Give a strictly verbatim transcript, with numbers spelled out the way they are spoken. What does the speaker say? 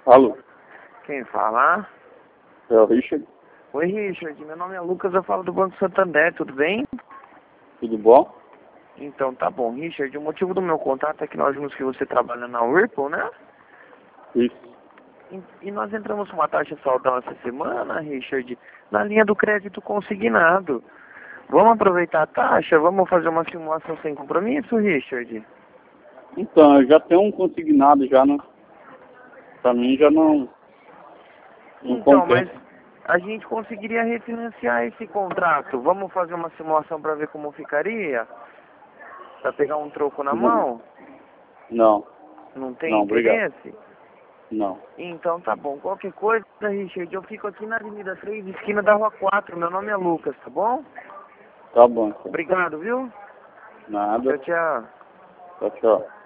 Alô, Quem fala? é o Richard, Oi, Richard. Meu nome é Lucas, eu falo do Banco Santander, tudo bem? tudo bom? Então, tá bom. Richard, o motivo do meu contato é que nós vimos que você trabalha na Whirlpool, né? Isso. E, e nós entramos com uma taxa saldão essa semana, Richard, na linha do crédito consignado. Vamos aproveitar a taxa? Vamos fazer uma simulação sem compromisso, Richard? Então, eu já tenho um consignado já, né? Pra mim já não, não Então, mas compensa. a gente conseguiria refinanciar esse contrato. Vamos fazer uma simulação para ver como ficaria? Para pegar um troco na Não, mão? não, Não tem não, obrigado. interesse? Não. Então tá bom. Qualquer coisa, Richard, eu fico aqui na Avenida três, esquina da Rua quatro. Meu nome é Lucas, tá bom? Tá bom, então. Obrigado, viu? Nada. Tchau, tchau. Tchau, tchau.